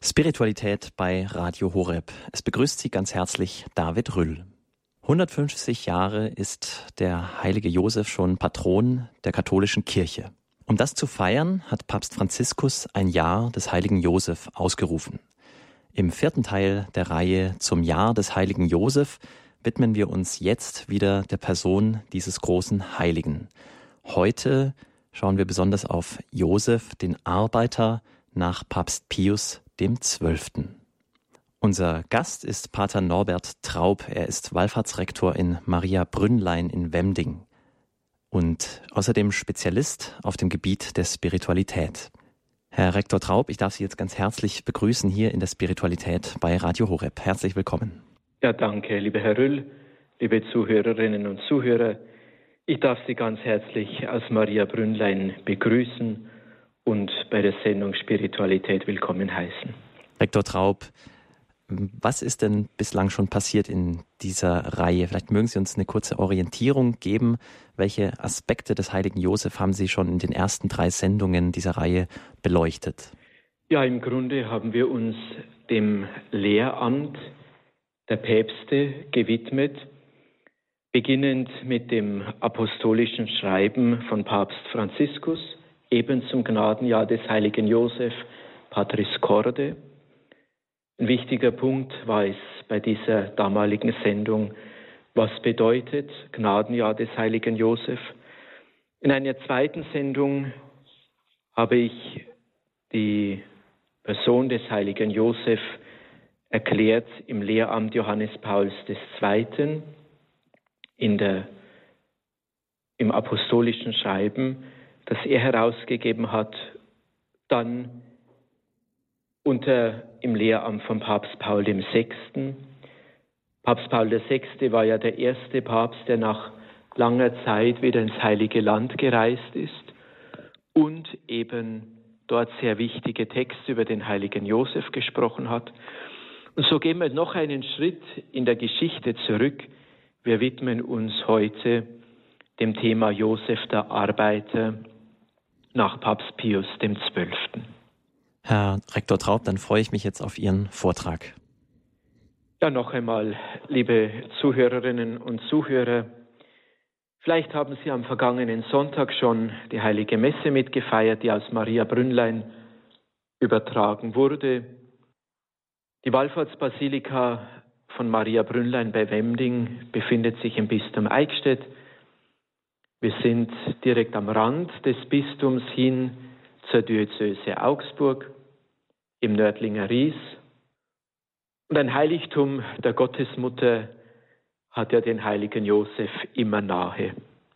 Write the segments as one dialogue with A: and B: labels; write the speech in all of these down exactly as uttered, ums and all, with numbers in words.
A: Spiritualität bei Radio Horeb. Es begrüßt Sie ganz herzlich David Rüll. hundertfünfzig Jahre ist der heilige Josef schon Patron der katholischen Kirche. Um das zu feiern, hat Papst Franziskus ein Jahr des heiligen Josef ausgerufen. Im vierten Teil der Reihe zum Jahr des heiligen Josef widmen wir uns jetzt wieder der Person dieses großen Heiligen. Heute schauen wir besonders auf Josef, den Arbeiter, nach Papst Pius dem Zwölften. Unser Gast ist Pater Norbert Traub. Er ist Wallfahrtsrektor in Maria Brünnlein in Wemding und außerdem Spezialist auf dem Gebiet der Spiritualität. Herr Rektor Traub, ich darf Sie jetzt ganz herzlich begrüßen hier in der Spiritualität bei Radio Horeb. Herzlich willkommen.
B: Ja, danke, lieber Herr Rüll, liebe Zuhörerinnen und Zuhörer. Ich darf Sie ganz herzlich aus Maria Brünnlein begrüßen und bei der Sendung Spiritualität willkommen heißen.
A: Rektor Traub, was ist denn bislang schon passiert in dieser Reihe? Vielleicht mögen Sie uns eine kurze Orientierung geben. Welche Aspekte des heiligen Josef haben Sie schon in den ersten drei Sendungen dieser Reihe beleuchtet?
B: Ja, im Grunde haben wir uns dem Lehramt der Päpste gewidmet, beginnend mit dem apostolischen Schreiben von Papst Franziskus, eben zum Gnadenjahr des heiligen Josef, Patris Corde. Ein wichtiger Punkt war es bei dieser damaligen Sendung, was bedeutet Gnadenjahr des heiligen Josef. In einer zweiten Sendung habe ich die Person des heiligen Josef erklärt im Lehramt Johannes Pauls der Zweite. In der, im apostolischen Schreiben, das er herausgegeben hat, dann unter im Lehramt von Papst Paul der Sechste. Papst Paul der Sechste war ja der erste Papst, der nach langer Zeit wieder ins Heilige Land gereist ist und eben dort sehr wichtige Texte über den heiligen Josef gesprochen hat. Und so gehen wir noch einen Schritt in der Geschichte zurück. Wir widmen uns heute dem Thema Josef der Arbeiter nach Papst Pius dem Zwölften.
A: Herr Rektor Traub, dann freue ich mich jetzt auf Ihren Vortrag.
B: Ja, noch einmal, liebe Zuhörerinnen und Zuhörer, vielleicht haben Sie am vergangenen Sonntag schon die Heilige Messe mitgefeiert, die aus Maria Brünnlein übertragen wurde. Die Wallfahrtsbasilika von Maria Brünnlein bei Wemding befindet sich im Bistum Eichstätt. Wir sind direkt am Rand des Bistums hin zur Diözese Augsburg im Nördlinger Ries. Und ein Heiligtum der Gottesmutter hat ja den heiligen Josef immer nahe.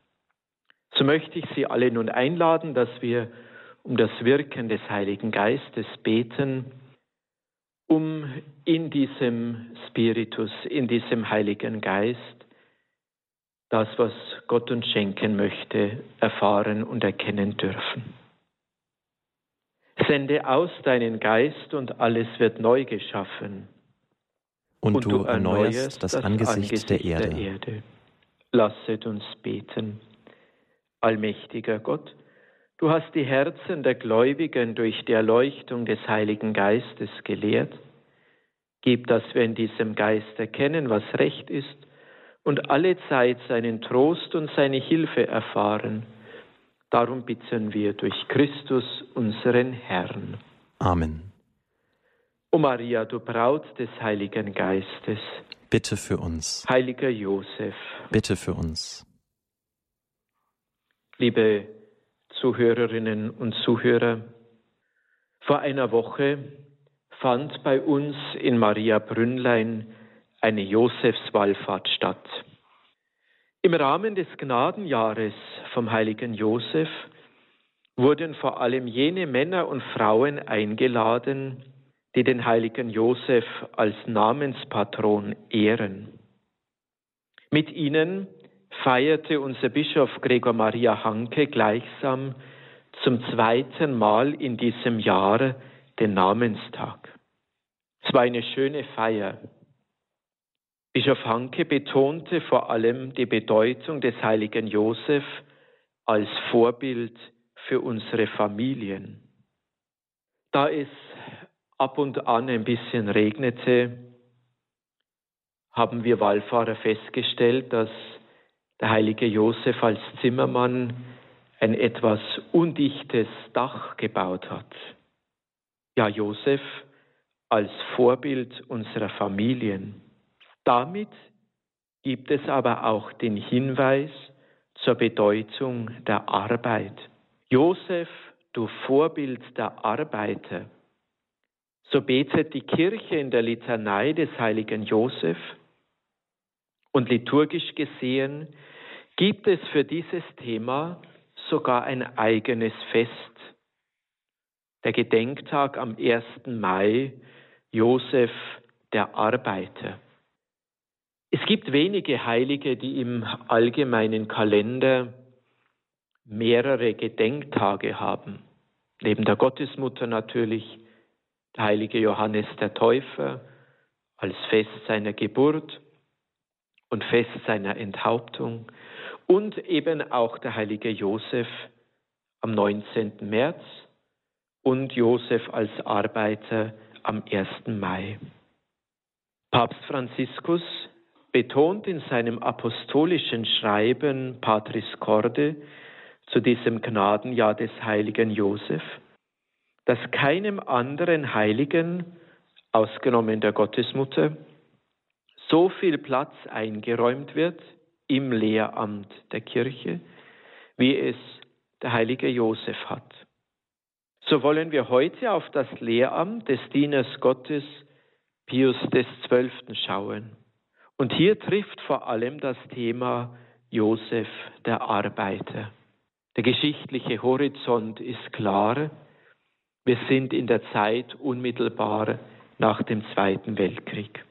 B: So möchte ich Sie alle nun einladen, dass wir um das Wirken des Heiligen Geistes beten, um in diesem Spiritus, in diesem Heiligen Geist, das, was Gott uns schenken möchte, erfahren und erkennen dürfen. Sende aus deinen Geist und alles wird neu geschaffen.
A: Und, und du, du erneuerst das, das Angesicht, Angesicht der, Erde. der Erde.
B: Lasset uns beten. Allmächtiger Gott, du hast die Herzen der Gläubigen durch die Erleuchtung des Heiligen Geistes gelehrt. Gib, dass wir in diesem Geist erkennen, was recht ist, und alle Zeit seinen Trost und seine Hilfe erfahren. Darum bitten wir durch Christus, unseren Herrn.
A: Amen.
B: O Maria, du Braut des Heiligen Geistes,
A: bitte für uns.
B: Heiliger Josef,
A: bitte für uns.
B: Liebe Zuhörerinnen und Zuhörer, vor einer Woche fand bei uns in Maria Brünnlein eine Josefswallfahrt statt. Im Rahmen des Gnadenjahres vom heiligen Josef wurden vor allem jene Männer und Frauen eingeladen, die den heiligen Josef als Namenspatron ehren. Mit ihnen feierte unser Bischof Gregor Maria Hanke gleichsam zum zweiten Mal in diesem Jahr den Namenstag. Es war eine schöne Feier. Bischof Hanke betonte vor allem die Bedeutung des heiligen Josef als Vorbild für unsere Familien. Da es ab und an ein bisschen regnete, haben wir Wallfahrer festgestellt, dass der heilige Josef als Zimmermann ein etwas undichtes Dach gebaut hat. Ja, Josef als Vorbild unserer Familien. Damit gibt es aber auch den Hinweis zur Bedeutung der Arbeit. Josef, du Vorbild der Arbeiter. So betet die Kirche in der Litanei des heiligen Josef. Und liturgisch gesehen gibt es für dieses Thema sogar ein eigenes Fest. Der Gedenktag am ersten Mai, Josef der Arbeiter. Es gibt wenige Heilige, die im allgemeinen Kalender mehrere Gedenktage haben. Neben der Gottesmutter natürlich der heilige Johannes der Täufer als Fest seiner Geburt und Fest seiner Enthauptung und eben auch der heilige Josef am neunzehnten März und Josef als Arbeiter am ersten Mai. Papst Franziskus betont in seinem apostolischen Schreiben Patris Corde zu diesem Gnadenjahr des heiligen Josef, dass keinem anderen Heiligen, ausgenommen der Gottesmutter, so viel Platz eingeräumt wird im Lehramt der Kirche, wie es der heilige Josef hat. So wollen wir heute auf das Lehramt des Dieners Gottes Pius des Zwölften schauen. Und hier trifft vor allem das Thema Josef der Arbeiter. Der geschichtliche Horizont ist klar. Wir sind in der Zeit unmittelbar nach dem Zweiten Weltkrieg.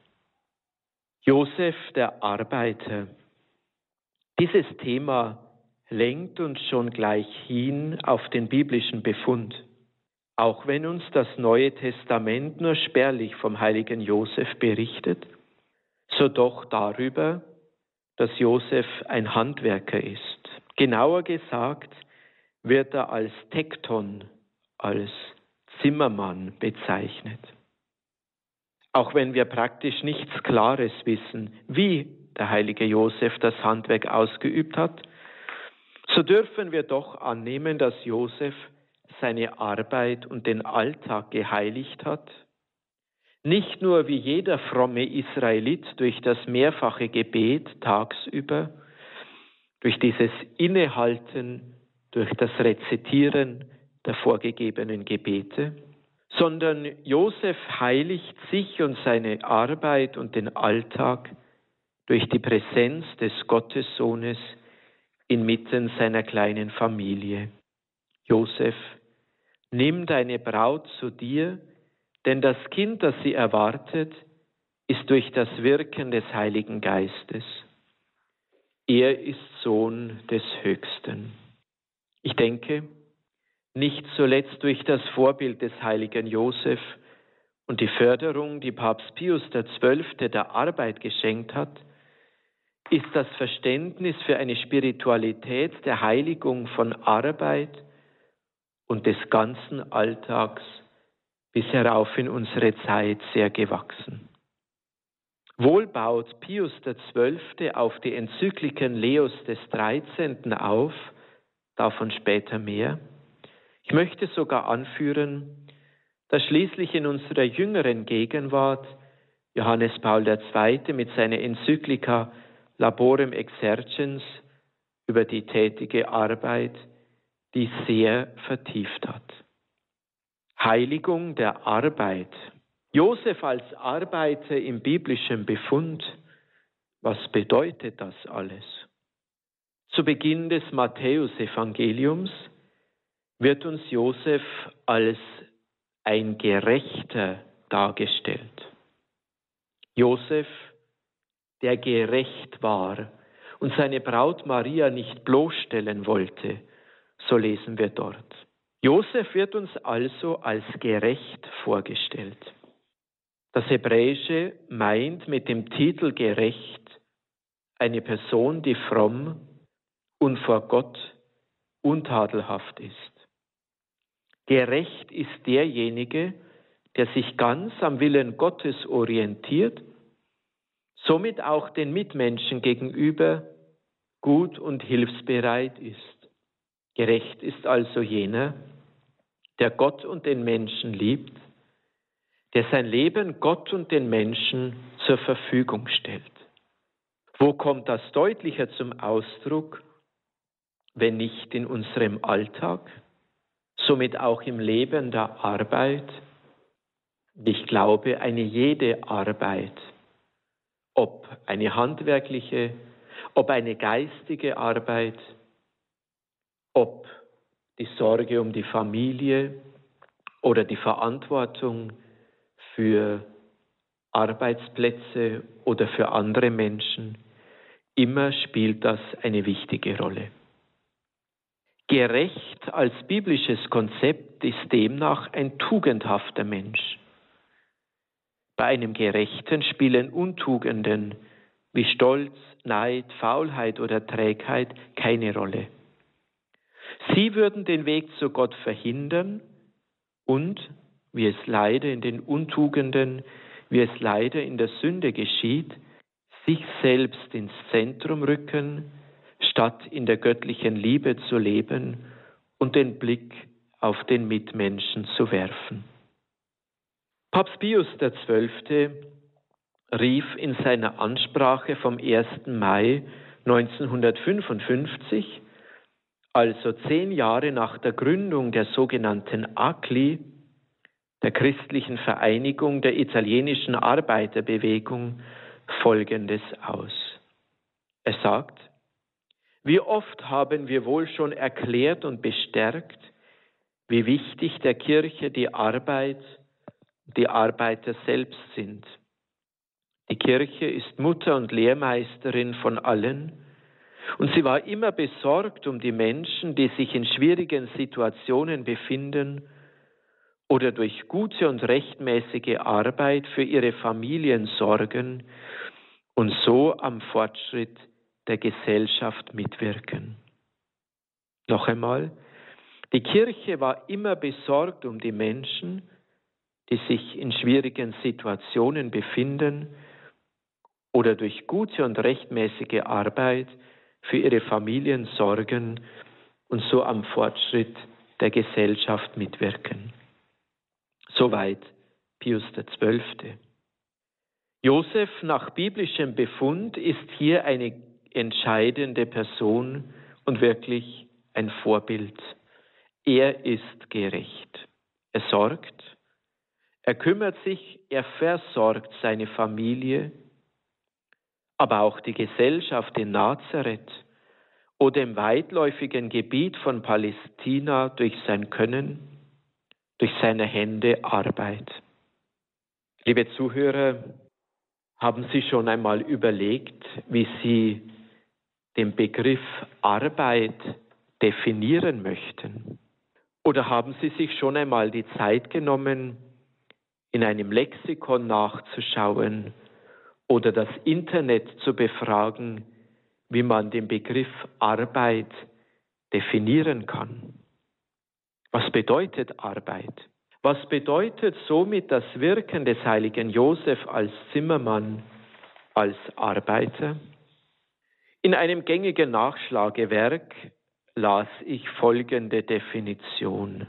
B: Josef der Arbeiter. Dieses Thema lenkt uns schon gleich hin auf den biblischen Befund. Auch wenn uns das Neue Testament nur spärlich vom heiligen Josef berichtet, so doch darüber, dass Josef ein Handwerker ist. Genauer gesagt wird er als Tekton, als Zimmermann bezeichnet. Auch wenn wir praktisch nichts Klares wissen, wie der heilige Josef das Handwerk ausgeübt hat, so dürfen wir doch annehmen, dass Josef seine Arbeit und den Alltag geheiligt hat. Nicht nur wie jeder fromme Israelit durch das mehrfache Gebet tagsüber, durch dieses Innehalten, durch das Rezitieren der vorgegebenen Gebete, sondern Josef heiligt sich und seine Arbeit und den Alltag durch die Präsenz des Gottessohnes inmitten seiner kleinen Familie. Josef, nimm deine Braut zu dir, denn das Kind, das sie erwartet, ist durch das Wirken des Heiligen Geistes. Er ist Sohn des Höchsten. Ich denke, nicht zuletzt durch das Vorbild des heiligen Josef und die Förderung, die Papst Pius der Zwölfte der Arbeit geschenkt hat, ist das Verständnis für eine Spiritualität der Heiligung von Arbeit und des ganzen Alltags bis herauf in unsere Zeit sehr gewachsen. Wohl baut Pius der Zwölfte auf die Enzykliken Leos des Dreizehnten auf, davon später mehr. Ich möchte sogar anführen, dass schließlich in unserer jüngeren Gegenwart Johannes Paul der Zweite mit seiner Enzyklika Laborem Exercens über die tätige Arbeit dies sehr vertieft hat. Heiligung der Arbeit. Josef als Arbeiter im biblischen Befund. Was bedeutet das alles? Zu Beginn des Matthäusevangeliums wird uns Josef als ein Gerechter dargestellt. Josef, der gerecht war und seine Braut Maria nicht bloßstellen wollte, so lesen wir dort. Josef wird uns also als gerecht vorgestellt. Das Hebräische meint mit dem Titel gerecht eine Person, die fromm und vor Gott untadelhaft ist. Gerecht ist derjenige, der sich ganz am Willen Gottes orientiert, somit auch den Mitmenschen gegenüber gut und hilfsbereit ist. Gerecht ist also jener, der Gott und den Menschen liebt, der sein Leben Gott und den Menschen zur Verfügung stellt. Wo kommt das deutlicher zum Ausdruck, wenn nicht in unserem Alltag, somit auch im Leben der Arbeit? Ich glaube, eine jede Arbeit, ob eine handwerkliche, ob eine geistige Arbeit, ob die Sorge um die Familie oder die Verantwortung für Arbeitsplätze oder für andere Menschen, immer spielt das eine wichtige Rolle. Gerecht als biblisches Konzept ist demnach ein tugendhafter Mensch. Bei einem Gerechten spielen Untugenden wie Stolz, Neid, Faulheit oder Trägheit keine Rolle. Sie würden den Weg zu Gott verhindern und, wie es leider in den Untugenden, wie es leider in der Sünde geschieht, sich selbst ins Zentrum rücken, statt in der göttlichen Liebe zu leben und den Blick auf den Mitmenschen zu werfen. Papst Pius der Zwölfte rief in seiner Ansprache vom ersten Mai neunzehnhundertfünfundfünfzig, also zehn Jahre nach der Gründung der sogenannten A C L I, der christlichen Vereinigung der italienischen Arbeiterbewegung, Folgendes aus. Er sagt: Wie oft haben wir wohl schon erklärt und bestärkt, wie wichtig der Kirche die Arbeit, die Arbeiter selbst sind. Die Kirche ist Mutter und Lehrmeisterin von allen und sie war immer besorgt um die Menschen, die sich in schwierigen Situationen befinden oder durch gute und rechtmäßige Arbeit für ihre Familien sorgen und so am Fortschritt der Gesellschaft mitwirken. Noch einmal, die Kirche war immer besorgt um die Menschen, die sich in schwierigen Situationen befinden oder durch gute und rechtmäßige Arbeit für ihre Familien sorgen und so am Fortschritt der Gesellschaft mitwirken. Soweit Pius der Zwölfte. Josef nach biblischem Befund ist hier eine entscheidende Person und wirklich ein Vorbild. Er ist gerecht. Er sorgt, er kümmert sich, er versorgt seine Familie, aber auch die Gesellschaft in Nazareth oder im weitläufigen Gebiet von Palästina durch sein Können, durch seine Hände Arbeit. Liebe Zuhörer, haben Sie schon einmal überlegt, wie Sie den Begriff Arbeit definieren möchten? Oder haben Sie sich schon einmal die Zeit genommen, in einem Lexikon nachzuschauen oder das Internet zu befragen, wie man den Begriff Arbeit definieren kann? Was bedeutet Arbeit? Was bedeutet somit das Wirken des heiligen Josef als Zimmermann, als Arbeiter? In einem gängigen Nachschlagewerk las ich folgende Definition.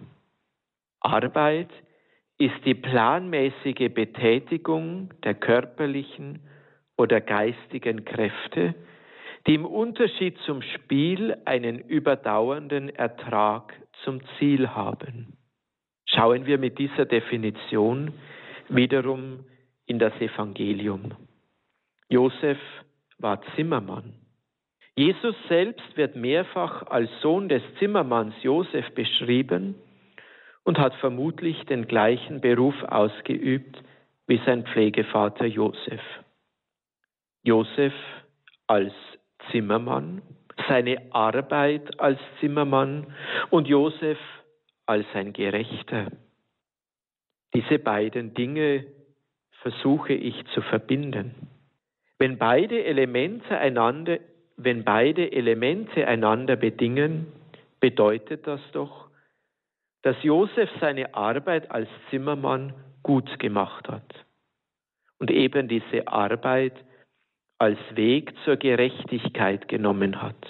B: Arbeit ist die planmäßige Betätigung der körperlichen oder geistigen Kräfte, die im Unterschied zum Spiel einen überdauernden Ertrag zum Ziel haben. Schauen wir mit dieser Definition wiederum in das Evangelium. Josef war Zimmermann. Jesus selbst wird mehrfach als Sohn des Zimmermanns Josef beschrieben und hat vermutlich den gleichen Beruf ausgeübt wie sein Pflegevater Josef. Josef als Zimmermann, seine Arbeit als Zimmermann und Josef als ein Gerechter. Diese beiden Dinge versuche ich zu verbinden. Wenn beide Elemente einander, wenn beide Elemente einander bedingen, bedeutet das doch, dass Josef seine Arbeit als Zimmermann gut gemacht hat und eben diese Arbeit als Weg zur Gerechtigkeit genommen hat.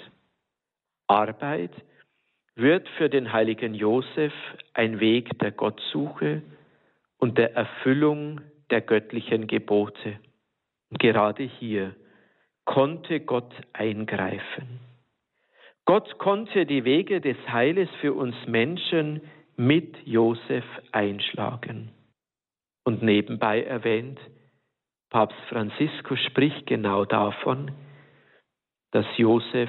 B: Arbeit wird für den heiligen Josef ein Weg der Gottsuche und der Erfüllung der göttlichen Gebote. Und gerade hier konnte Gott eingreifen. Gott konnte die Wege des Heiles für uns Menschen mit Josef einschlagen. Und nebenbei erwähnt, Papst Franziskus spricht genau davon, dass Josef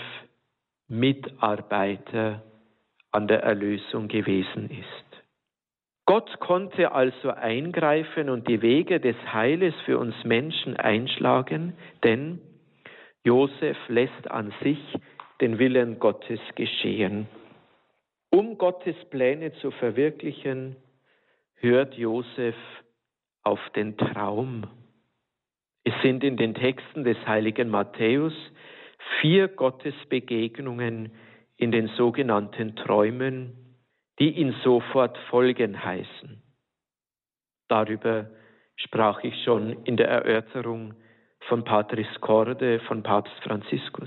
B: Mitarbeiter an der Erlösung gewesen ist. Gott konnte also eingreifen und die Wege des Heiles für uns Menschen einschlagen, denn Josef lässt an sich den Willen Gottes geschehen. Um Gottes Pläne zu verwirklichen, hört Josef auf den Traum. Es sind in den Texten des heiligen Matthäus vier Gottesbegegnungen in den sogenannten Träumen, die ihn sofort folgen heißen. Darüber sprach ich schon in der Erörterung von Patris Corde von Papst Franziskus.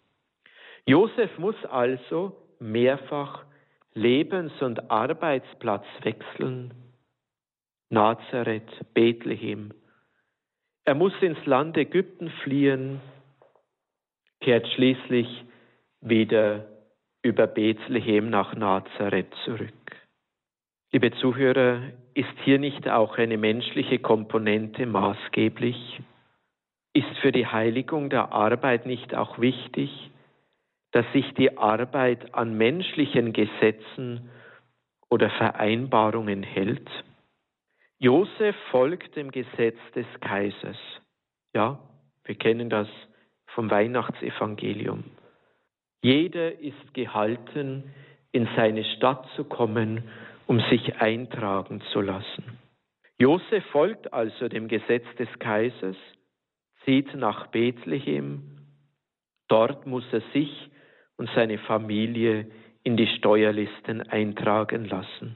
B: Josef muss also mehrfach Lebens- und Arbeitsplatz wechseln. Nazareth, Bethlehem. Er muss ins Land Ägypten fliehen, kehrt schließlich wieder über Bethlehem nach Nazareth zurück. Liebe Zuhörer, ist hier nicht auch eine menschliche Komponente maßgeblich? Ist für die Heiligung der Arbeit nicht auch wichtig, dass sich die Arbeit an menschlichen Gesetzen oder Vereinbarungen hält? Josef folgt dem Gesetz des Kaisers. Ja, wir kennen das vom Weihnachtsevangelium. Jeder ist gehalten, in seine Stadt zu kommen, um sich eintragen zu lassen. Josef folgt also dem Gesetz des Kaisers, zieht nach Bethlehem. Dort muss er sich und seine Familie in die Steuerlisten eintragen lassen.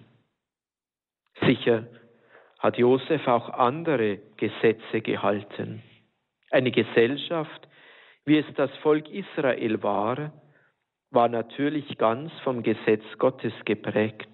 B: Sicher hat Josef auch andere Gesetze gehalten. Eine Gesellschaft, wie es das Volk Israel war, war natürlich ganz vom Gesetz Gottes geprägt.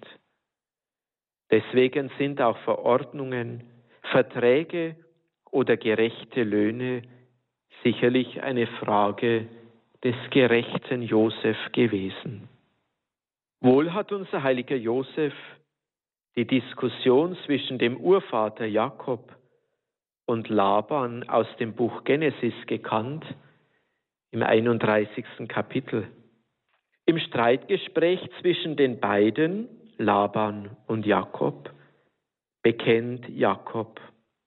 B: Deswegen sind auch Verordnungen, Verträge oder gerechte Löhne sicherlich eine Frage des gerechten Josef gewesen. Wohl hat unser heiliger Josef die Diskussion zwischen dem Urvater Jakob und Laban aus dem Buch Genesis gekannt, im einunddreißigsten Kapitel. Im Streitgespräch zwischen den beiden, Laban und Jakob, bekennt Jakob: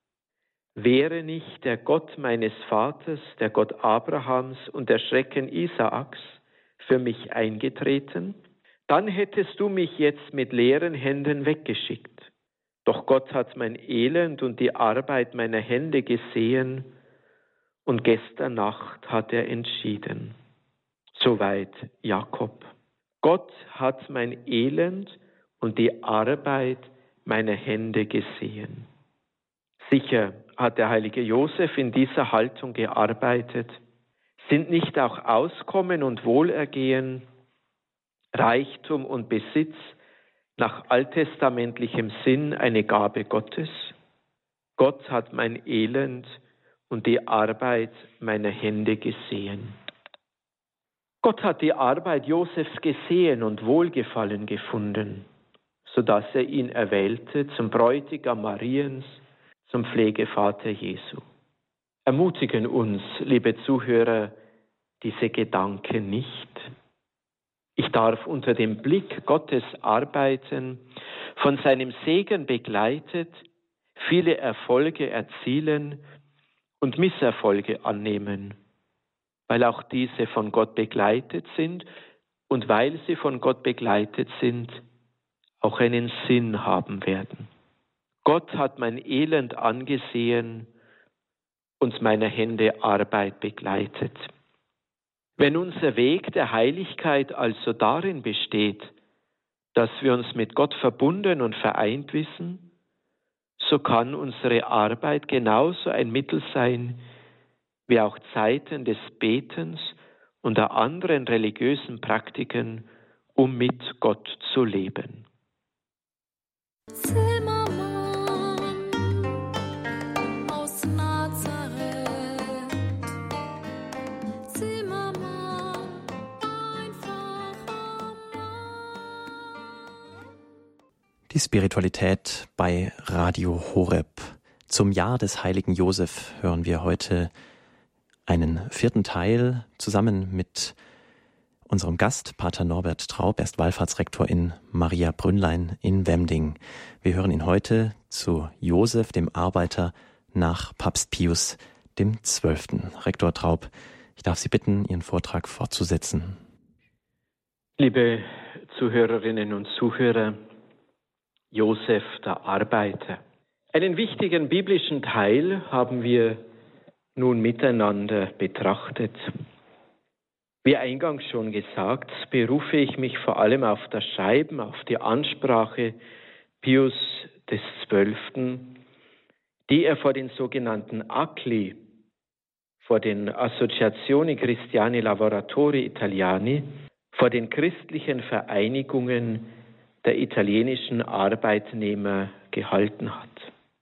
B: Wäre nicht der Gott meines Vaters, der Gott Abrahams und der Schrecken Isaaks für mich eingetreten, dann hättest du mich jetzt mit leeren Händen weggeschickt. Doch Gott hat mein Elend und die Arbeit meiner Hände gesehen und gestern Nacht hat er entschieden. Soweit Jakob. Gott hat mein Elend und die Arbeit meiner Hände gesehen. Sicher hat der heilige Josef in dieser Haltung gearbeitet. Sind nicht auch Auskommen und Wohlergehen, Reichtum und Besitz nach alttestamentlichem Sinn eine Gabe Gottes? Gott hat mein Elend und die Arbeit meiner Hände gesehen. Gott hat die Arbeit Josefs gesehen und Wohlgefallen gefunden, sodass er ihn erwählte zum Bräutigam Mariens, zum Pflegevater Jesu. Ermutigen uns, liebe Zuhörer, diese Gedanken nicht. Ich darf unter dem Blick Gottes arbeiten, von seinem Segen begleitet, viele Erfolge erzielen und Misserfolge annehmen, weil auch diese von Gott begleitet sind und weil sie von Gott begleitet sind, auch einen Sinn haben werden. Gott hat mein Elend angesehen und meiner Hände Arbeit begleitet. Wenn unser Weg der Heiligkeit also darin besteht, dass wir uns mit Gott verbunden und vereint wissen, so kann unsere Arbeit genauso ein Mittel sein, wie auch Zeiten des Betens und der anderen religiösen Praktiken, um mit Gott zu leben.
C: Zimmermann aus Nazareth, Zimmermann, einfacher Mann.
A: Die Spiritualität bei Radio Horeb. Zum Jahr des heiligen Josef hören wir heute einen vierten Teil zusammen mit unserem Gast, Pater Norbert Traub. Er ist Wallfahrtsrektor in Mariabrünnlein in Wemding. Wir hören ihn heute zu Josef, dem Arbeiter, nach Papst Pius dem Zwölften. Rektor Traub, ich darf Sie bitten, Ihren Vortrag fortzusetzen.
B: Liebe Zuhörerinnen und Zuhörer, Josef, der Arbeiter. Einen wichtigen biblischen Teil haben wir nun miteinander betrachtet. Wie eingangs schon gesagt, berufe ich mich vor allem auf das Schreiben, auf die Ansprache Pius des Zwölften, die er vor den sogenannten A C L I, vor den Associazioni Cristiani Lavoratori Italiani, vor den christlichen Vereinigungen der italienischen Arbeitnehmer gehalten hat.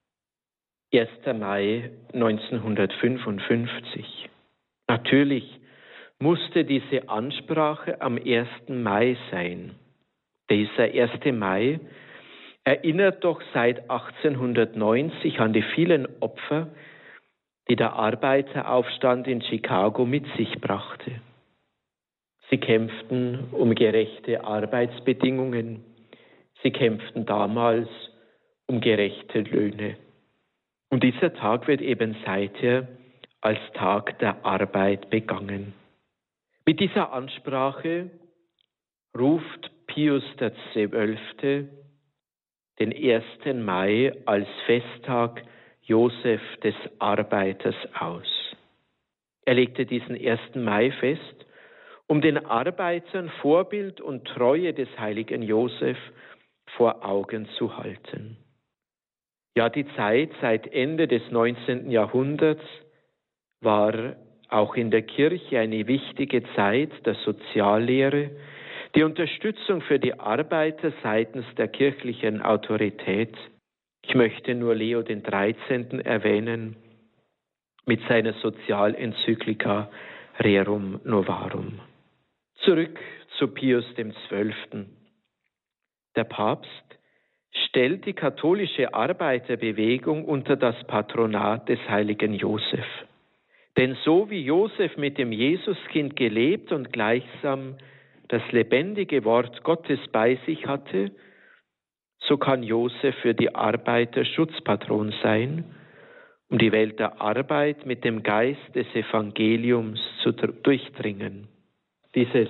B: erster Mai neunzehnhundertfünfundfünfzig. Natürlich musste diese Ansprache am ersten Mai sein. Dieser erste Mai erinnert doch seit achtzehnhundertneunzig an die vielen Opfer, die der Arbeiteraufstand in Chicago mit sich brachte. Sie kämpften um gerechte Arbeitsbedingungen. Sie kämpften damals um gerechte Löhne. Und dieser Tag wird eben seither als Tag der Arbeit begangen. Mit dieser Ansprache ruft Pius der Zwölfte den ersten Mai als Festtag Josef des Arbeiters aus. Er legte diesen ersten Mai fest, um den Arbeitern Vorbild und Treue des heiligen Josef vor Augen zu halten. Ja, die Zeit seit Ende des neunzehnten Jahrhunderts war auch in der Kirche eine wichtige Zeit der Soziallehre, die Unterstützung für die Arbeiter seitens der kirchlichen Autorität. Ich möchte nur Leo den Dreizehnten erwähnen mit seiner Sozialenzyklika Rerum Novarum. Zurück zu Pius dem Zwölften. Der Papst stellt die katholische Arbeiterbewegung unter das Patronat des heiligen Josef. Denn so wie Josef mit dem Jesuskind gelebt und gleichsam das lebendige Wort Gottes bei sich hatte, so kann Josef für die Arbeiter Schutzpatron sein, um die Welt der Arbeit mit dem Geist des Evangeliums zu durchdringen. Dieses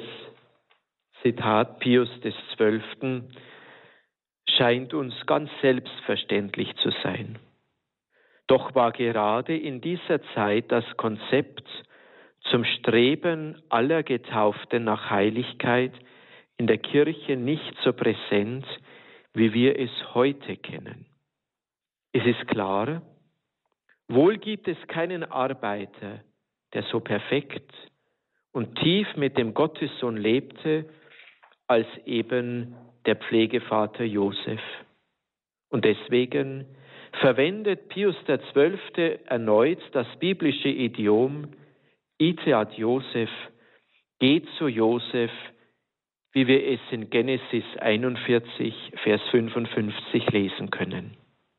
B: Zitat Pius des Zwölften scheint uns ganz selbstverständlich zu sein. Doch war gerade in dieser Zeit das Konzept zum Streben aller Getauften nach Heiligkeit in der Kirche nicht so präsent, wie wir es heute kennen. Es ist klar, wohl gibt es keinen Arbeiter, der so perfekt und tief mit dem Gottessohn lebte, als eben der Pflegevater Josef. Und deswegen verwendet Pius der Zwölfte erneut das biblische Idiom Ite ad Joseph, geht zu Josef, wie wir es in Genesis einundvierzig, Vers fünfundfünfzig lesen können.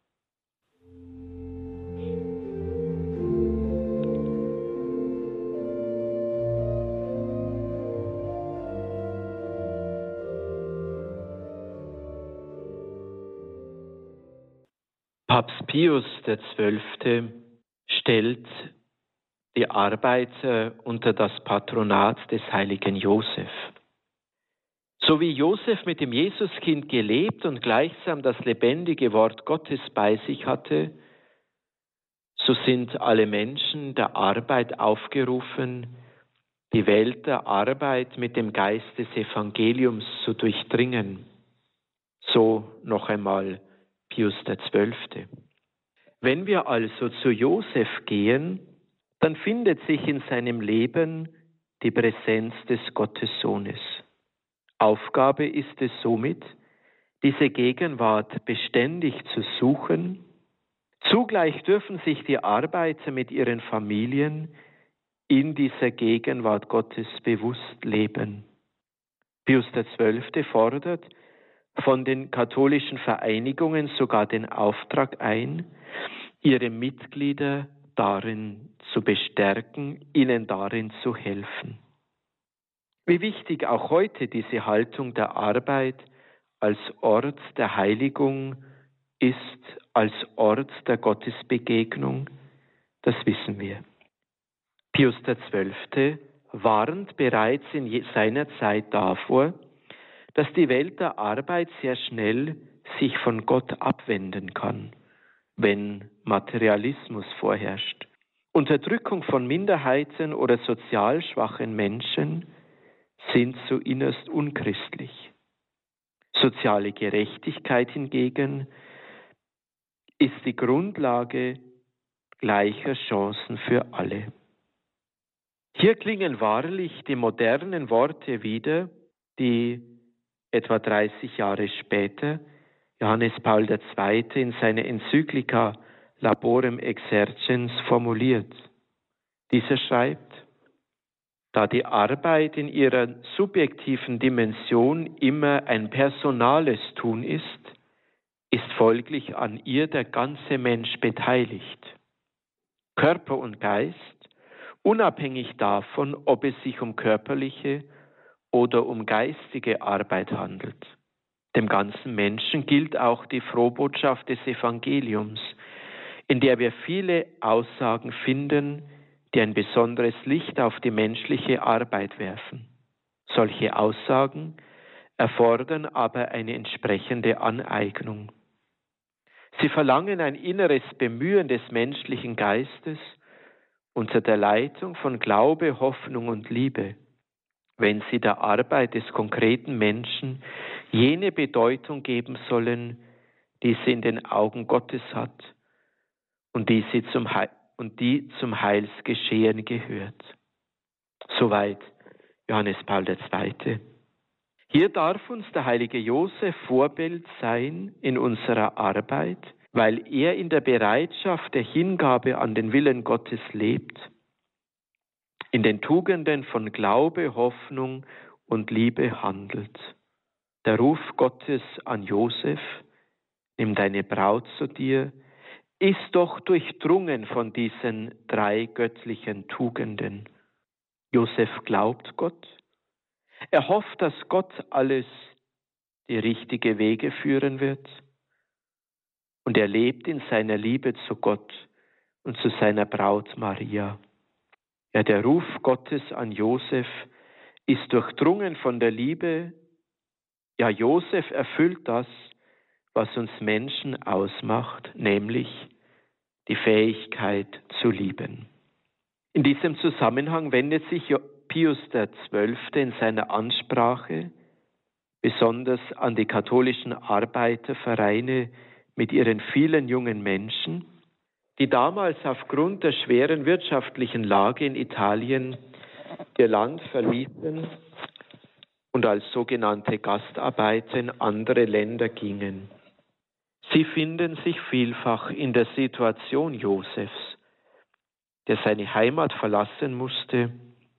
B: Papst Pius der Zwölfte stellt die Arbeiter unter das Patronat des heiligen Josef. So wie Josef mit dem Jesuskind gelebt und gleichsam das lebendige Wort Gottes bei sich hatte, so sind alle Menschen der Arbeit aufgerufen, die Welt der Arbeit mit dem Geist des Evangeliums zu durchdringen. So noch einmal Pius der Zwölfte. Wenn wir also zu Josef gehen, dann findet sich in seinem Leben die Präsenz des Gottessohnes. Aufgabe ist es somit, diese Gegenwart beständig zu suchen. Zugleich dürfen sich die Arbeiter mit ihren Familien in dieser Gegenwart Gottes bewusst leben. Pius der Zwölfte fordert von den katholischen Vereinigungen sogar den Auftrag ein, ihre Mitglieder darin zu bestärken, ihnen darin zu helfen. Wie wichtig auch heute diese Haltung der Arbeit als Ort der Heiligung ist, als Ort der Gottesbegegnung, das wissen wir. Pius der Zwölfte warnt bereits in seiner Zeit davor, dass die Welt der Arbeit sehr schnell sich von Gott abwenden kann, wenn Materialismus vorherrscht. Unterdrückung von Minderheiten oder sozial schwachen Menschen sind so innerst unchristlich. Soziale Gerechtigkeit hingegen ist die Grundlage gleicher Chancen für alle. Hier klingen wahrlich die modernen Worte wieder, die etwa dreißig Jahre später Johannes Paul der Zweite in seiner Enzyklika Laborem Exercens formuliert. Dieser schreibt: Da die Arbeit in ihrer subjektiven Dimension immer ein personales Tun ist, ist folglich an ihr der ganze Mensch beteiligt. Körper und Geist, unabhängig davon, ob es sich um körperliche oder um geistige Arbeit handelt. Dem ganzen Menschen gilt auch die Frohbotschaft des Evangeliums, in der wir viele Aussagen finden, die ein besonderes Licht auf die menschliche Arbeit werfen. Solche Aussagen erfordern aber eine entsprechende Aneignung. Sie verlangen ein inneres Bemühen des menschlichen Geistes unter der Leitung von Glaube, Hoffnung und Liebe, wenn sie der Arbeit des konkreten Menschen jene Bedeutung geben sollen, die sie in den Augen Gottes hat und die, sie zum, Heil- und die zum Heilsgeschehen gehört. Soweit Johannes Paul der Zweite. Hier darf uns der heilige Josef Vorbild sein in unserer Arbeit, weil er in der Bereitschaft der Hingabe an den Willen Gottes lebt, in den Tugenden von Glaube, Hoffnung und Liebe handelt. Der Ruf Gottes an Josef, nimm deine Braut zu dir, ist doch durchdrungen von diesen drei göttlichen Tugenden. Josef glaubt Gott, er hofft, dass Gott alles die richtige Wege führen wird, und er lebt in seiner Liebe zu Gott und zu seiner Braut Maria. Ja, der Ruf Gottes an Josef ist durchdrungen von der Liebe. Ja, Josef erfüllt das, was uns Menschen ausmacht, nämlich die Fähigkeit zu lieben. In diesem Zusammenhang wendet sich Pius der Zwölfte in seiner Ansprache besonders an die katholischen Arbeitervereine mit ihren vielen jungen Menschen, die damals aufgrund der schweren wirtschaftlichen Lage in Italien ihr Land verließen und als sogenannte Gastarbeiter in andere Länder gingen. Sie finden sich vielfach in der Situation Josefs, der seine Heimat verlassen musste.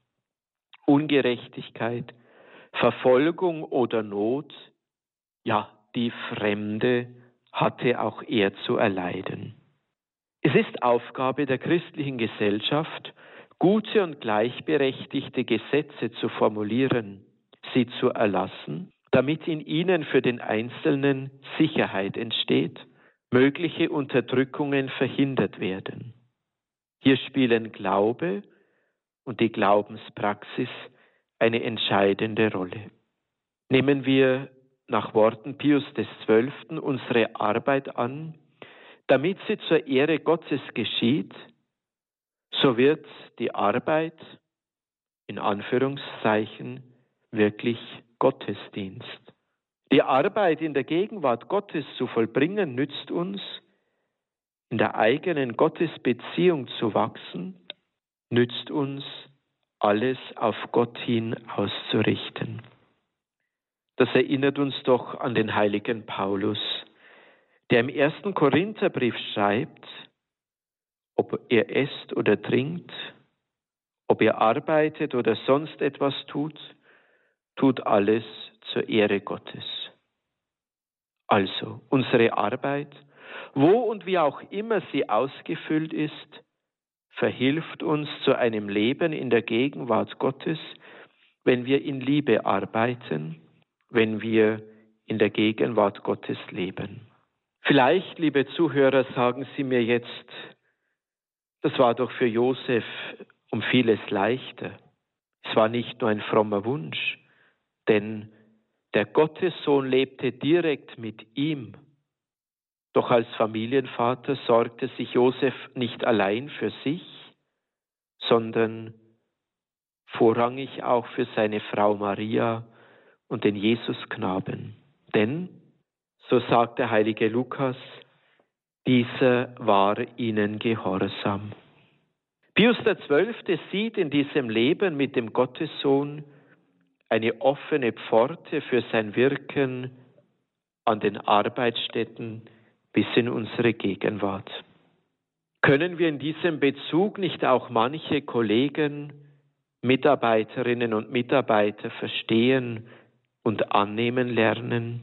B: Ungerechtigkeit, Verfolgung oder Not, ja, die Fremde hatte auch er zu erleiden. Es ist Aufgabe der christlichen Gesellschaft, gute und gleichberechtigte Gesetze zu formulieren, sie zu erlassen, damit in ihnen für den Einzelnen Sicherheit entsteht, mögliche Unterdrückungen verhindert werden. Hier spielen Glaube und die Glaubenspraxis eine entscheidende Rolle. Nehmen wir nach Worten Pius des Zwölften unsere Arbeit an, damit sie zur Ehre Gottes geschieht, so wird die Arbeit, in Anführungszeichen, wirklich Gottesdienst. Die Arbeit in der Gegenwart Gottes zu vollbringen, nützt uns,
D: in der eigenen Gottesbeziehung zu wachsen, nützt uns, alles auf Gott hin auszurichten. Das erinnert uns doch an den heiligen Paulus, der im ersten Korintherbrief schreibt, ob er esst oder trinkt, ob er arbeitet oder sonst etwas tut, tut alles zur Ehre Gottes. Also unsere Arbeit, wo und wie auch immer sie ausgefüllt ist, verhilft uns zu einem Leben in der Gegenwart Gottes, wenn wir in Liebe arbeiten, wenn wir in der Gegenwart Gottes leben. Vielleicht, liebe Zuhörer, sagen Sie mir jetzt, das war doch für Josef um vieles leichter. Es war nicht nur ein frommer Wunsch, denn der Gottessohn lebte direkt mit ihm. Doch als Familienvater sorgte sich Josef nicht allein für sich, sondern vorrangig auch für seine Frau Maria und den Jesusknaben. Denn, so sagt der heilige Lukas, dieser war ihnen gehorsam. Pius der Zwölfte sieht in diesem Leben mit dem Gottessohn eine offene Pforte für sein Wirken an den Arbeitsstätten bis in unsere Gegenwart. Können wir in diesem Bezug nicht auch manche Kollegen, Mitarbeiterinnen und Mitarbeiter verstehen und annehmen lernen?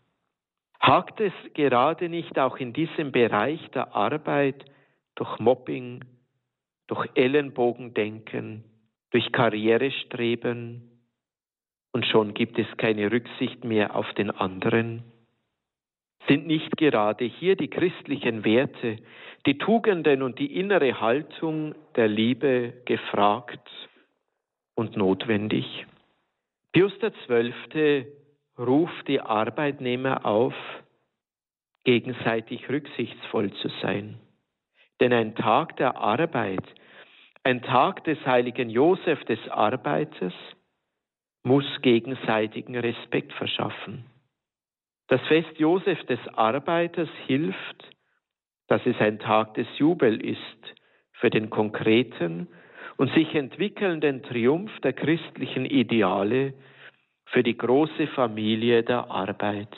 D: Hakt es gerade nicht auch in diesem Bereich der Arbeit durch Mobbing, durch Ellenbogendenken, durch Karrierestreben und schon gibt es keine Rücksicht mehr auf den anderen? Sind nicht gerade hier die christlichen Werte, die Tugenden und die innere Haltung der Liebe gefragt und notwendig? Pius der Zwölfte ruft die Arbeitnehmer auf, gegenseitig rücksichtsvoll zu sein. Denn ein Tag der Arbeit, ein Tag des heiligen Josef des Arbeiters, muss gegenseitigen Respekt verschaffen. Das Fest Josef des Arbeiters hilft, dass es ein Tag des Jubels ist für den konkreten und sich entwickelnden Triumph der christlichen Ideale für die große Familie der Arbeit,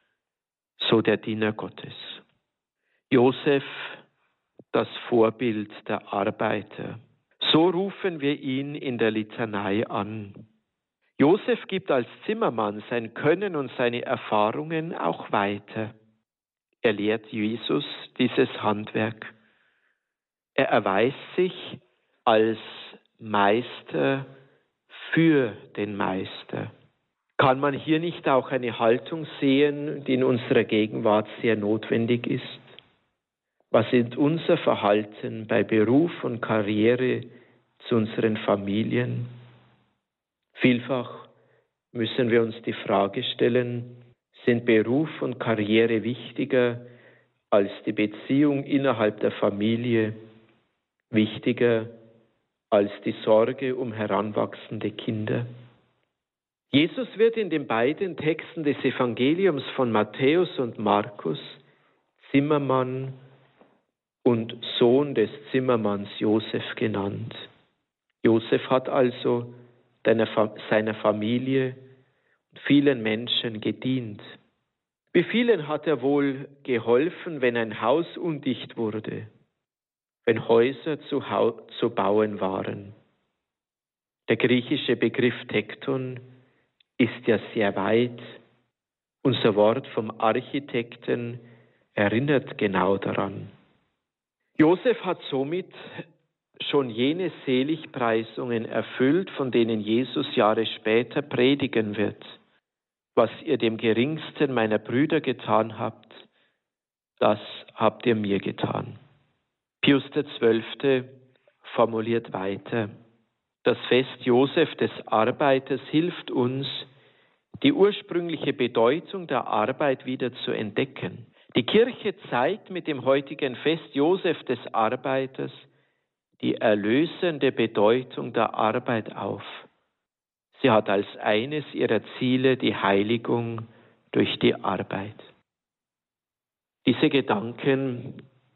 D: so der Diener Gottes. Josef, das Vorbild der Arbeiter. So rufen wir ihn in der Litanei an. Josef gibt als Zimmermann sein Können und seine Erfahrungen auch weiter. Er lehrt Jesus dieses Handwerk. Er erweist sich als Meister für den Meister. Kann man hier nicht auch eine Haltung sehen, die in unserer Gegenwart sehr notwendig ist? Was ist unser Verhalten bei Beruf und Karriere zu unseren Familien? Vielfach müssen wir uns die Frage stellen, sind Beruf und Karriere wichtiger als die Beziehung innerhalb der Familie, wichtiger als die Sorge um heranwachsende Kinder? Jesus wird in den beiden Texten des Evangeliums von Matthäus und Markus Zimmermann und Sohn des Zimmermanns Josef genannt. Josef hat also seiner Familie und vielen Menschen gedient. Wie vielen hat er wohl geholfen, wenn ein Haus undicht wurde, wenn Häuser zu, zu bauen waren? Der griechische Begriff Tekton ist ja sehr weit. Unser Wort vom Architekten erinnert genau daran. Josef hat somit schon jene Seligpreisungen erfüllt, von denen Jesus Jahre später predigen wird. Was ihr dem geringsten meiner Brüder getan habt, das habt ihr mir getan. Pius der Zwölfte formuliert weiter: Das Fest Josef des Arbeiters hilft uns, die ursprüngliche Bedeutung der Arbeit wieder zu entdecken. Die Kirche zeigt mit dem heutigen Fest Josef des Arbeiters die erlösende Bedeutung der Arbeit auf. Sie hat als eines ihrer Ziele die Heiligung durch die Arbeit. Diese Gedanken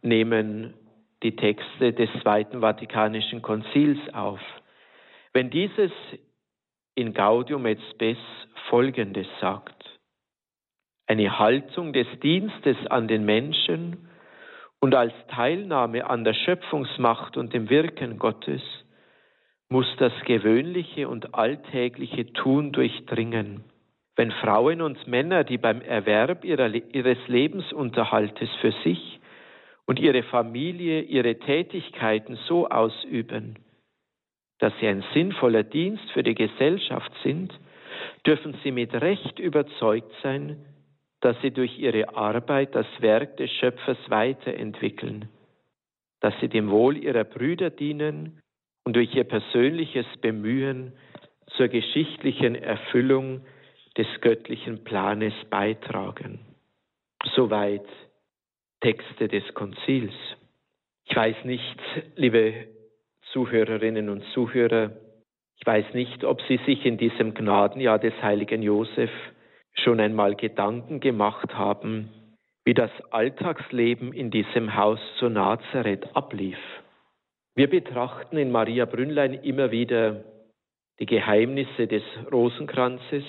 D: nehmen die Texte des Zweiten Vatikanischen Konzils auf. Wenn dieses in Gaudium et Spes Folgendes sagt: Eine Haltung des Dienstes an den Menschen und als Teilnahme an der Schöpfungsmacht und dem Wirken Gottes muss das gewöhnliche und alltägliche Tun durchdringen. Wenn Frauen und Männer, die beim Erwerb ihrer, ihres Lebensunterhaltes für sich und ihre Familie ihre Tätigkeiten so ausüben, dass sie ein sinnvoller Dienst für die Gesellschaft sind, dürfen sie mit Recht überzeugt sein, dass sie durch ihre Arbeit das Werk des Schöpfers weiterentwickeln, dass sie dem Wohl ihrer Brüder dienen und durch ihr persönliches Bemühen zur geschichtlichen Erfüllung des göttlichen Planes beitragen. Soweit Texte des Konzils. Ich weiß nicht, liebe Zuhörerinnen und Zuhörer, ich weiß nicht, ob Sie sich in diesem Gnadenjahr des heiligen Josef schon einmal Gedanken gemacht haben, wie das Alltagsleben in diesem Haus zu Nazareth ablief. Wir betrachten in Maria Brünnlein immer wieder die Geheimnisse des Rosenkranzes,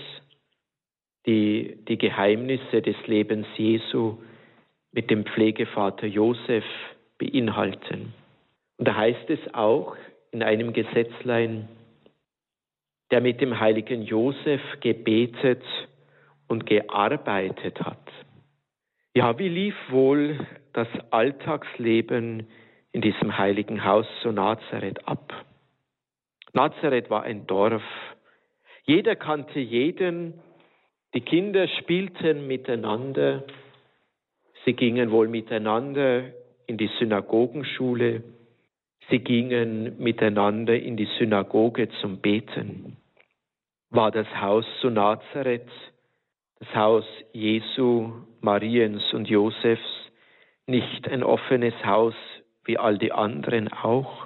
D: die die Geheimnisse des Lebens Jesu mit dem Pflegevater Josef beinhalten. Und da heißt es auch in einem Gesetzlein, der mit dem heiligen Josef gebetet und gearbeitet hat. Ja, wie lief wohl das Alltagsleben in diesem heiligen Haus zu Nazareth ab? Nazareth war ein Dorf. Jeder kannte jeden. Die Kinder spielten miteinander. Sie gingen wohl miteinander in die Synagogenschule. Sie gingen miteinander in die Synagoge zum Beten. War das Haus zu Nazareth, das Haus Jesu, Mariens und Josefs, nicht ein offenes Haus wie all die anderen auch?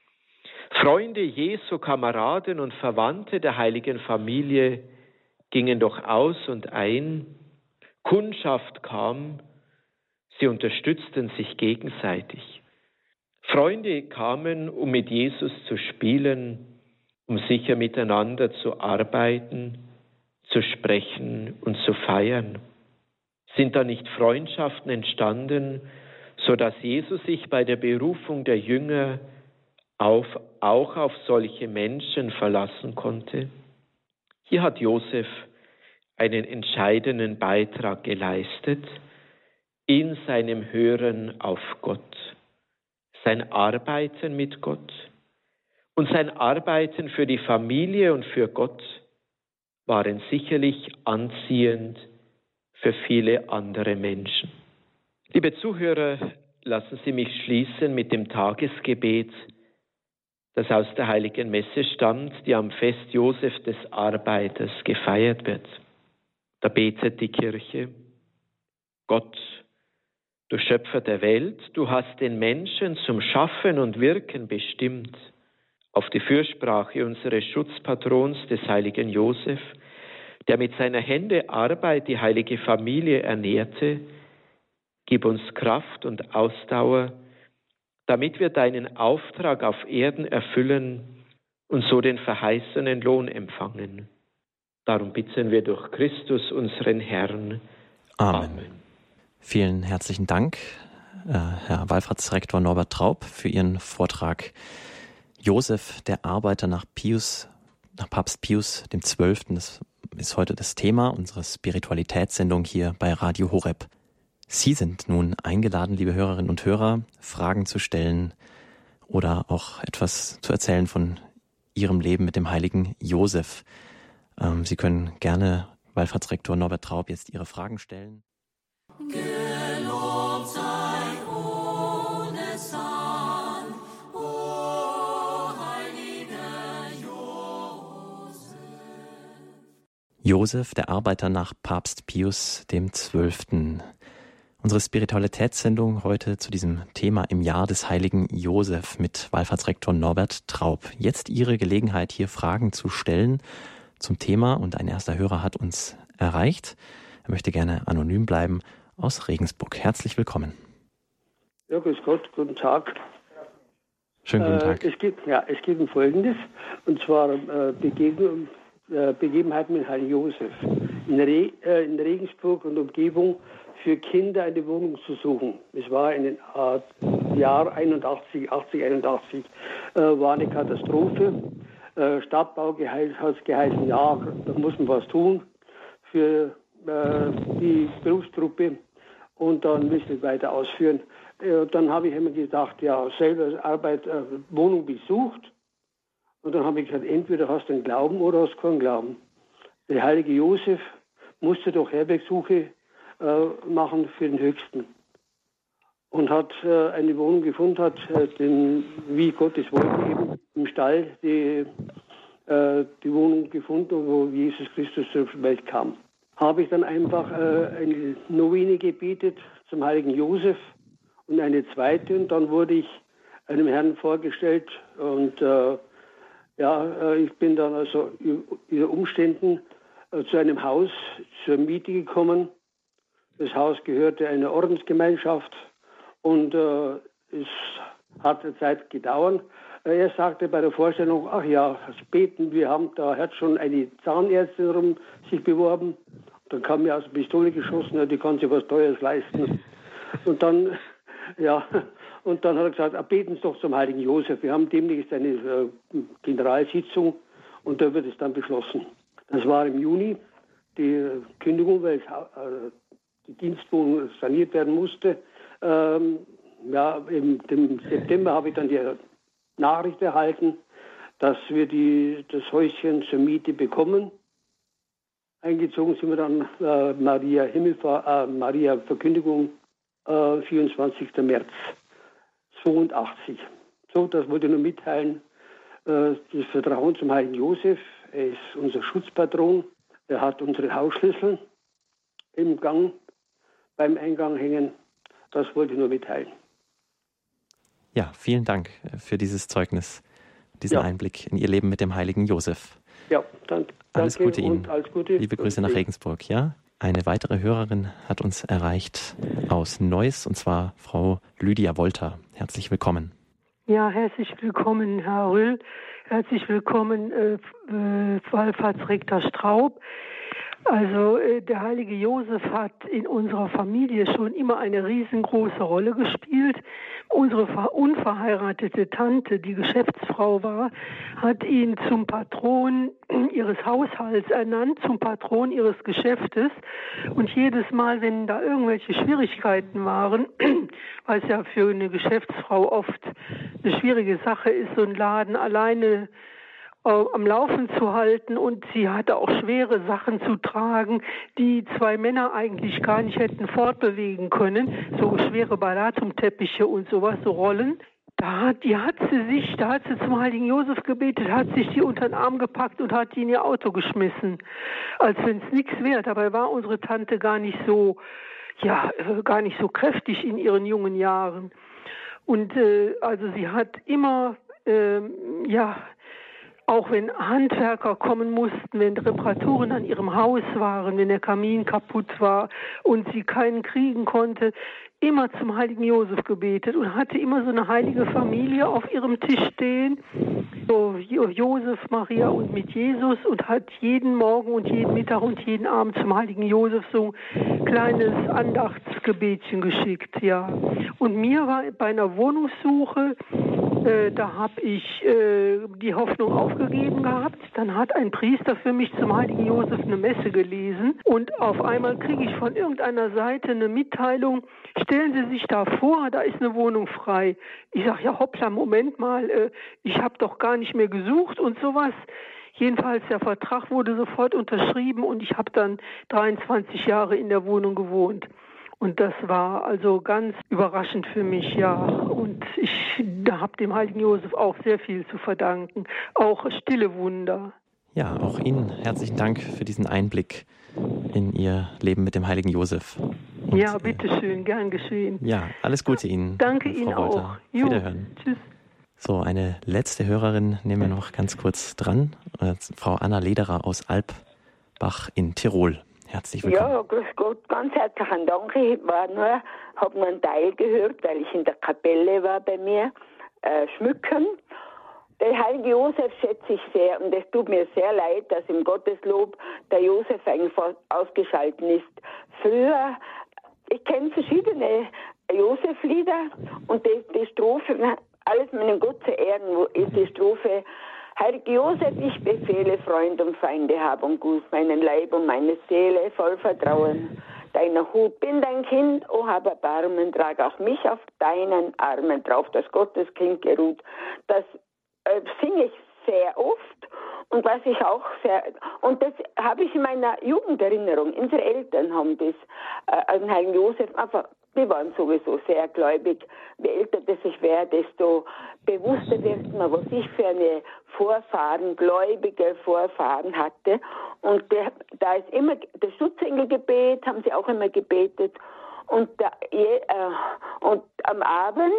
D: Freunde Jesu, Kameraden und Verwandte der heiligen Familie gingen doch aus und ein. Kundschaft kam, sie unterstützten sich gegenseitig. Freunde kamen, um mit Jesus zu spielen, um sicher miteinander zu arbeiten, zu sprechen und zu feiern. Sind da nicht Freundschaften entstanden, sodass Jesus sich bei der Berufung der Jünger auf, auch auf solche Menschen verlassen konnte? Hier hat Josef einen entscheidenden Beitrag geleistet in seinem Hören auf Gott, sein Arbeiten mit Gott und sein Arbeiten für die Familie und für Gott waren sicherlich anziehend für viele andere Menschen. Liebe Zuhörer, lassen Sie mich schließen mit dem Tagesgebet, das aus der Heiligen Messe stammt, die am Fest Josef des Arbeiters gefeiert wird. Da betet die Kirche: Gott, du Schöpfer der Welt, du hast den Menschen zum Schaffen und Wirken bestimmt. Auf die Fürsprache unseres Schutzpatrons, des heiligen Josef, der mit seiner Hände Arbeit die heilige Familie ernährte, gib uns Kraft und Ausdauer, damit wir deinen Auftrag auf Erden erfüllen und so den verheißenen Lohn empfangen. Darum bitten wir durch Christus, unseren Herrn.
A: Amen.
D: Amen.
A: Vielen herzlichen Dank, äh, Herr Wallfahrtsrektor Norbert Traub, für Ihren Vortrag. Josef, der Arbeiter nach Pius, nach Papst Pius dem Zwölften, das ist heute das Thema unserer Spiritualitätssendung hier bei Radio Horeb. Sie sind nun eingeladen, liebe Hörerinnen und Hörer, Fragen zu stellen oder auch etwas zu erzählen von Ihrem Leben mit dem heiligen Josef. Ähm, Sie können gerne Wallfahrtsrektor Norbert Traub jetzt Ihre Fragen stellen.
C: Gelobt sei ohne Sand, o heiliger Josef.
A: Josef, der Arbeiter nach Papst Pius dem Zwölften. Unsere Spiritualitätssendung heute zu diesem Thema im Jahr des heiligen Josef mit Wallfahrtsrektor Norbert Traub. Jetzt Ihre Gelegenheit, hier Fragen zu stellen zum Thema, und ein erster Hörer hat uns erreicht. Er möchte gerne anonym bleiben, aus Regensburg. Herzlich willkommen.
E: Ja, grüß Gott, guten Tag.
A: Schönen guten Tag.
E: Äh, es, geht, ja, es geht um Folgendes, und zwar äh, Begegen, äh, Begebenheiten mit Heiligen Josef. In, Re, äh, in Regensburg und Umgebung für Kinder eine Wohnung zu suchen. Es war in den äh, Jahr einundachtzig, achtzig, einundachtzig, äh, war eine Katastrophe. Äh, Stadtbau hat es geheißen, ja, da muss man was tun für äh, die Berufstruppe, und dann müssen wir weiter ausführen. Äh, dann habe ich immer gedacht, ja, selber Arbeit, äh, Wohnung besucht, und dann habe ich gesagt, entweder hast du einen Glauben oder hast keinen Glauben. Der heilige Josef musste doch Herbergsuche äh, machen für den Höchsten, und hat äh, eine Wohnung gefunden, hat äh, den, wie Gott es wollte, eben im Stall die, äh, die Wohnung gefunden, wo Jesus Christus zur Welt kam. Habe ich dann einfach äh, eine Novene gebetet zum heiligen Josef und eine zweite, und dann wurde ich einem Herrn vorgestellt, und äh, ja, äh, ich bin dann also über Umständen äh, zu einem Haus zur Miete gekommen. Das Haus gehörte einer Ordensgemeinschaft, und äh, es hat eine Zeit gedauert. Äh, er sagte bei der Vorstellung, ach ja, das Beten, wir haben, da hat schon eine Zahnärztin rum sich beworben. Dann kam mir aus der Pistole geschossen, ja, die kann sich was Teures leisten. Und dann, ja, und dann hat er gesagt, ah, beten Sie doch zum heiligen Josef. Wir haben demnächst eine äh, Generalsitzung, und da wird es dann beschlossen. Das war im Juni, die Kündigung, weil es, äh, die Dienstwohnung saniert werden musste. Ähm, ja, im, im September habe ich dann die Nachricht erhalten, dass wir die, das Häuschen zur Miete bekommen. Eingezogen sind wir dann äh, Maria Himmelfahrt, äh, Maria Verkündigung, äh, vierundzwanzigster März zweiundachtzig. So, das wollte ich nur mitteilen. Äh, das Vertrauen zum heiligen Josef, er ist unser Schutzpatron. Er hat unsere Hausschlüssel im Gang, beim Eingang hängen. Das wollte ich nur mitteilen.
A: Ja, vielen Dank für dieses Zeugnis, diesen
E: ja.
A: Einblick in Ihr Leben mit dem heiligen Josef.
E: Ja, danke.
A: Alles Gute Ihnen.
E: Alles Gute.
A: Liebe Grüße nach Regensburg. Ja, eine weitere Hörerin hat uns erreicht aus Neuss, und zwar Frau Lydia Wolter. Herzlich willkommen.
F: Ja, herzlich willkommen, Herr Rüll. Herzlich willkommen, äh, äh, Wallfahrtsrektor Straub. Also äh, der heilige Josef hat in unserer Familie schon immer eine riesengroße Rolle gespielt. Unsere unverheiratete Tante, die Geschäftsfrau war, hat ihn zum Patron ihres Haushalts ernannt, zum Patron ihres Geschäftes. Und jedes Mal, wenn da irgendwelche Schwierigkeiten waren, weil es ja für eine Geschäftsfrau oft eine schwierige Sache ist, so einen Laden alleine am Laufen zu halten, und sie hatte auch schwere Sachen zu tragen, die zwei Männer eigentlich gar nicht hätten fortbewegen können, so schwere Ballatumteppiche und sowas, so Rollen. Da hat, die hat sie sich, da hat sie zum heiligen Josef gebetet, hat sich die unter den Arm gepackt und hat die in ihr Auto geschmissen, als wenn es nichts wäre. Dabei war unsere Tante gar nicht so, ja, gar nicht so kräftig in ihren jungen Jahren. Und äh, also sie hat immer, äh, ja, auch wenn Handwerker kommen mussten, wenn Reparaturen an ihrem Haus waren, wenn der Kamin kaputt war und sie keinen kriegen konnte, immer zum heiligen Josef gebetet und hatte immer so eine heilige Familie auf ihrem Tisch stehen, so Josef, Maria und mit Jesus, und hat jeden Morgen und jeden Mittag und jeden Abend zum heiligen Josef so ein kleines Andachtsgebetchen geschickt, ja. Und mir war bei einer Wohnungssuche, äh, da habe ich äh, die Hoffnung aufgegeben gehabt. Dann hat ein Priester für mich zum heiligen Josef eine Messe gelesen, und auf einmal kriege ich von irgendeiner Seite eine Mitteilung: Stellen Sie sich da vor, da ist eine Wohnung frei. Ich sage, ja hoppla, Moment mal, äh, ich habe doch gar nicht mehr gesucht und sowas. Jedenfalls, der Vertrag wurde sofort unterschrieben, und ich habe dann dreiundzwanzig Jahre in der Wohnung gewohnt. Und das war also ganz überraschend für mich, ja. Und ich habe dem heiligen Josef auch sehr viel zu verdanken, auch stille Wunder.
A: Ja, auch Ihnen herzlichen Dank für diesen Einblick in Ihr Leben mit dem heiligen Josef. Und,
F: ja, bitteschön, gern geschehen.
A: Ja, alles Gute Ihnen.
F: Danke
A: Frau
F: Ihnen
A: Wolter.
F: auch.
A: Jo, Wiederhören.
F: Tschüss.
A: So, eine letzte Hörerin nehmen wir noch ganz kurz dran. Frau Anna Lederer aus Alpbach in Tirol. Herzlich willkommen.
G: Ja, grüß Gott, ganz herzlichen Dank. Ich war nur, habe nur einen Teil gehört, weil ich in der Kapelle war bei mir, äh, schmücken. Den heiligen Josef schätze ich sehr und es tut mir sehr leid, dass im Gotteslob der Josef einfach ausgeschalten ist. Früher, ich kenne verschiedene Josef-Lieder und die, die Strophe, alles meinem Gott zu ehren, wo ist die Strophe: Heiliger Josef, ich befehle, Freund und Feinde, hab und Gut, meinen Leib und meine Seele voll Vertrauen. Deiner Hut, bin dein Kind, o hab Erbarmen, trag auch mich auf deinen Armen, drauf das Gotteskind geruht. Das äh, singe ich sehr oft und was ich auch sehr, und das habe ich in meiner Jugenderinnerung, unsere Eltern haben das, äh, also Heiligen Josef, einfach, die waren sowieso sehr gläubig. Je älter das ich werde, desto bewusster wird man, was ich für eine Vorfahren, gläubige Vorfahren hatte. Und der, da ist immer das Schutzengelgebet, haben sie auch immer gebetet. Und, da, je, äh, und am Abend,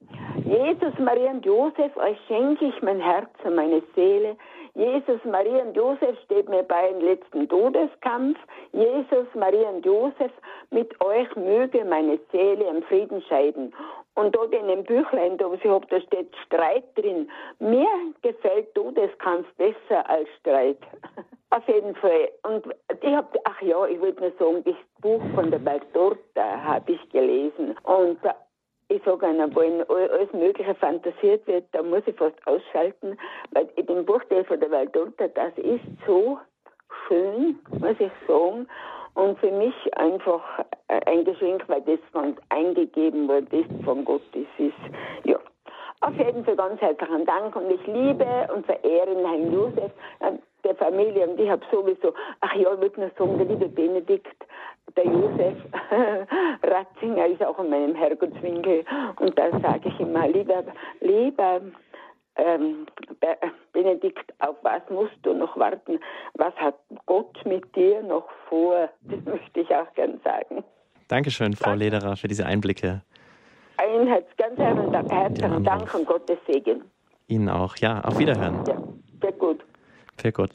G: Jesus, Maria und Josef, euch schenke ich mein Herz und meine Seele. Jesus, Maria und Josef steht mir bei im letzten Todeskampf. Jesus, Maria und Josef, mit euch möge meine Seele im Frieden scheiden. Und dort in dem Büchlein, da, was ich hab, da steht Streit drin. Mir gefällt Todeskampf besser als Streit. Auf jeden Fall. Und ich hab, ach ja, ich wollte nur sagen, das Buch von der Valtorta habe ich gelesen. Und ich sage einer, wenn alles Mögliche fantasiert wird, da muss ich fast ausschalten, weil in dem Buch von der Valtorta, das ist so schön, muss ich sagen. Und für mich einfach ein Geschenk, weil das von eingegeben worden ist von Gott. Das ist, ja. Auf jeden Fall ganz herzlichen Dank und ich liebe und verehre den Heiligen Josef, der Familie, und ich habe sowieso, ach ja, ich würde nur sagen, der liebe Benedikt, der Josef Ratzinger ist auch in meinem Herrgottswinkel und da sage ich immer, lieber, lieber ähm, Benedikt, auf was musst du noch warten? Was hat Gott mit dir noch vor? Das möchte ich auch gern sagen.
A: Dankeschön, Frau Danke. Lederer, für diese Einblicke.
G: Ein Herz, ganz herzlichen Dank und Gottes Segen.
A: Ihnen auch. Ja, auf Wiederhören.
G: Ja, sehr gut.
A: Für Gott.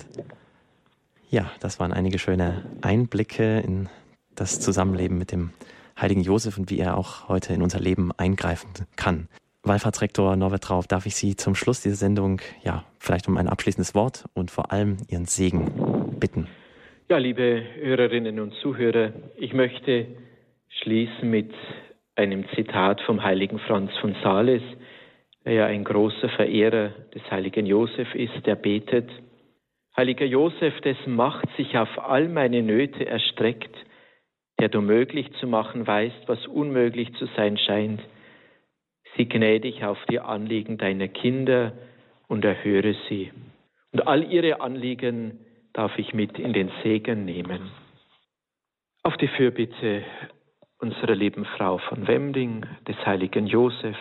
A: Ja, das waren einige schöne Einblicke in das Zusammenleben mit dem heiligen Josef und wie er auch heute in unser Leben eingreifen kann. Wallfahrtsrektor Norbert Traub, darf ich Sie zum Schluss dieser Sendung ja vielleicht um ein abschließendes Wort und vor allem Ihren Segen bitten.
B: Ja, liebe Hörerinnen und Zuhörer, ich möchte schließen mit einem Zitat vom heiligen Franz von Sales, der ja ein großer Verehrer des heiligen Josef ist, der betet: Heiliger Josef, dessen Macht sich auf all meine Nöte erstreckt, der du möglich zu machen weißt, was unmöglich zu sein scheint, sieh gnädig auf die Anliegen deiner Kinder und erhöre sie. Und all ihre Anliegen darf ich mit in den Segen nehmen. Auf die Fürbitte unserer lieben Frau von Wemding, des heiligen Josef,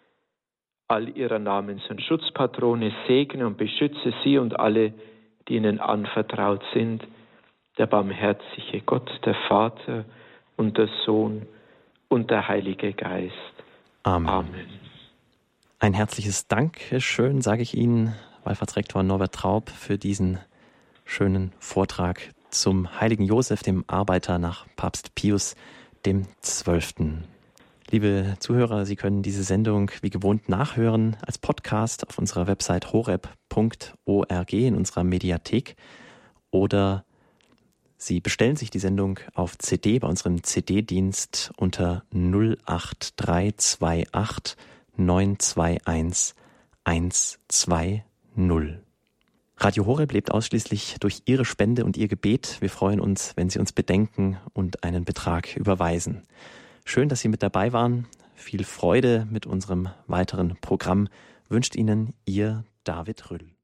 B: all ihrer Namens- und Schutzpatrone, segne und beschütze sie und alle, die ihnen anvertraut sind, der barmherzige Gott, der Vater und der Sohn und der Heilige Geist.
A: Amen.
B: Amen.
A: Ein herzliches Dankeschön, sage ich Ihnen, Wallfahrtsrektor Norbert Traub, für diesen schönen Vortrag zum heiligen Josef, dem Arbeiter nach Papst Pius dem Zwölften. Liebe Zuhörer, Sie können diese Sendung wie gewohnt nachhören als Podcast auf unserer Website horeb punkt org in unserer Mediathek oder Sie bestellen sich die Sendung auf C D bei unserem C D-Dienst unter null acht drei zwei acht neun zwei eins eins zwei null. Radio Horeb lebt ausschließlich durch Ihre Spende und Ihr Gebet. Wir freuen uns, wenn Sie uns bedenken und einen Betrag überweisen. Schön, dass Sie mit dabei waren. Viel Freude mit unserem weiteren Programm wünscht Ihnen Ihr David Rüll.